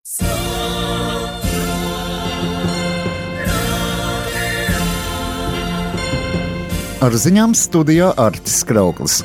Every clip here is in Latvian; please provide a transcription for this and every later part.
Ar ziņām studijā Artis Krauklis.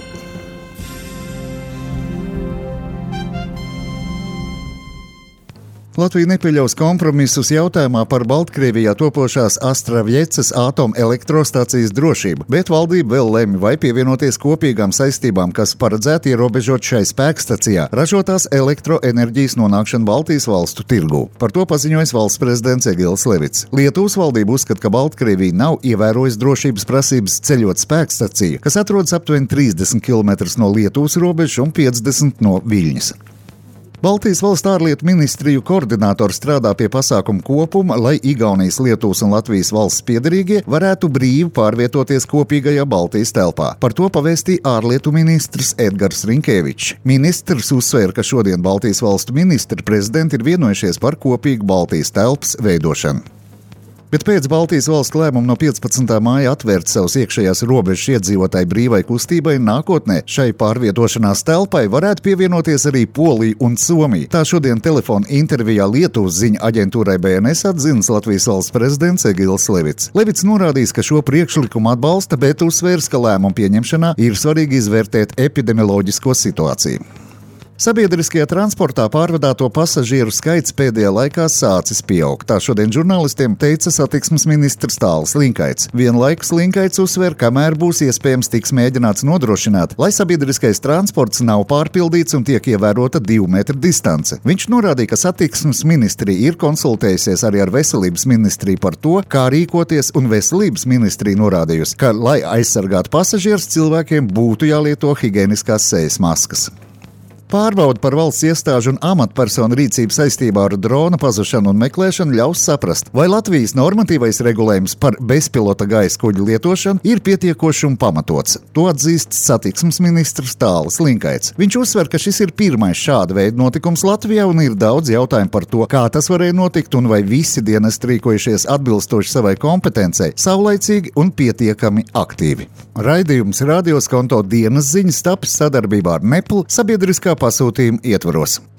Latvija nepieļaus kompromisus jautājumā par Baltkrievijā topošās Astravjecas atomelektrostacijas drošību, bet valdība vēl lemj, vai pievienoties kopīgām saistībām, kas paredzēti ierobežot šai spēkstacijā ražotās elektroenerģijas nonākšanu Baltijas valstu tirgū. Par to paziņojis valsts prezidents Egils Levits. Lietuvas valdība uzskata, ka Baltkrievija nav ievērojusi drošības prasības ceļot spēkstaciju, kas atrodas aptuveni 30 km no Lietuvas robežas un 50 no Viļņas. Baltijas valstu ārlietu ministriju koordinātori strādā pie pasākumu kopuma, lai Igaunijas, Lietuvas un Latvijas valsts piederīgie varētu brīvi pārvietoties kopīgajā Baltijas telpā. Par to pavēstīja ārlietu ministrs Edgars Rinkēvičs. Ministrs uzsvēra, ka šodien Baltijas valstu ministri prezidenti ir vienojušies par kopīgu Baltijas telpas veidošanu. Bet pēc Baltijas valstu lēmuma no 15. māja atvērt savus iekšējās robežas iedzīvotāju brīvai kustībai, nākotnē šai pārvietošanās telpai varētu pievienoties arī Polija un Somija. Tā šodien telefona intervijā Lietuvas ziņu aģentūrai BNS atzinas Latvijas valsts prezidents Egils Levits. Levits norādījis, ka šo priekšlikumu atbalsta, bet uzsvērs, ka lēmumu pieņemšanā ir svarīgi izvērtēt epidemioloģisko situāciju. Sabiedriskajā transportā pārvadāto pasažieru skaits pēdējā laikā sācis pieaugt. Tā šodien žurnālistiem teica satiksmes ministrs Tālis Linkaits. Vienlaikus Linkaits uzsver, kamēr būs iespējams tiks mēģināts nodrošināt, lai sabiedriskais transports nav pārpildīts un tiek ievērota 2 metru distance. Viņš norādīja, ka satiksmes ministrija ir konsultējusies arī ar veselības ministriju par to, kā rīkoties, un veselības ministrija norādījusi, ka, lai aizsargātu pasažierus, cilvēkiem būtu jālieto higieniskās sejas maskas. Pārbaude par valsts iestāžu un amatpersonu rīcību saistībā ar drona pazušanu un meklēšanu ļaus saprast, vai Latvijas normatīvais regulējums par bezpilota gaisa kuģu lietošanu ir pietiekošs un pamatots. To atzīst satiksmes ministrs Tālis Linkaits. Viņš uzsver, ka šis ir pirmais šāda veida notikums Latvijā un ir daudz jautājumu par to, kā tas varēja notikt un vai visi dienesti rīkojušies atbilstoši savai kompetencei, saulaicīgi un pietiekami aktīvi. Raidījums Radio Skonto dienas ziņas tapis sadarbībā ar Neplu sabiedriskā pasūtījuma ietvaros.